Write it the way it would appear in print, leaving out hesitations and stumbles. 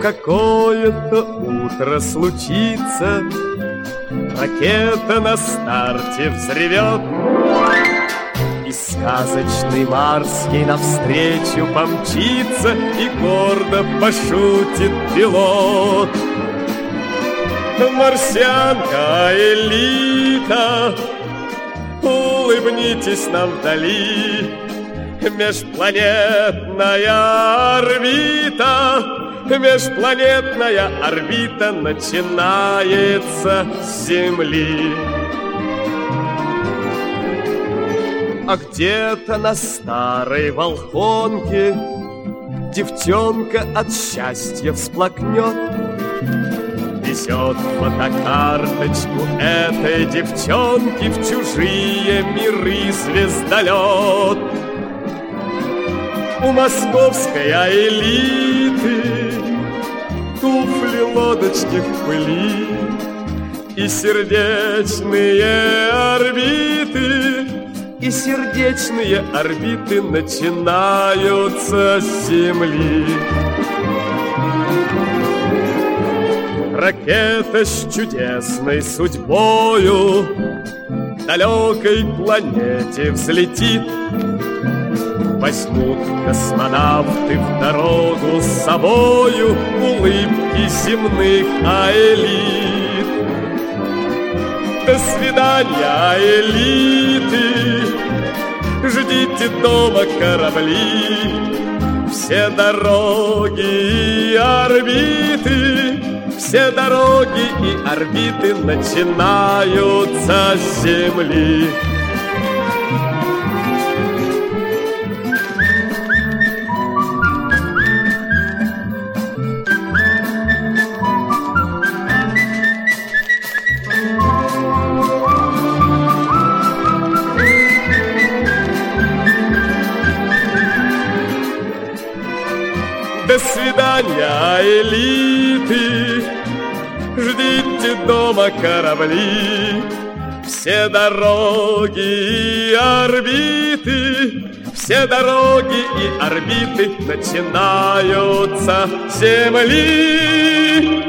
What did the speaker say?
какое-то утро случится, ракета на старте взревет, и сказочный Марс ей навстречу помчится, и гордо пошутит пилот. Марсианка элита, улыбнитесь нам вдали, межпланетная орбита, межпланетная орбита начинается с Земли. А где-то на старой Волхонке девчонка от счастья всплакнет, везет фотокарточку этой девчонки в чужие миры звездолет. У московской элиты туфли, лодочки в пыли и сердечные орбиты, и сердечные орбиты начинаются с Земли. Ракета с чудесной судьбою к далекой планете взлетит, возьмут космонавты в дорогу с собою улыбки земных элит. До свидания, элиты, ждите дома корабли, все дороги и орбиты, все дороги и орбиты начинаются с Земли. До свидания, элиты, ждите дома корабли, все дороги и орбиты, все дороги и орбиты начинаются с Земли.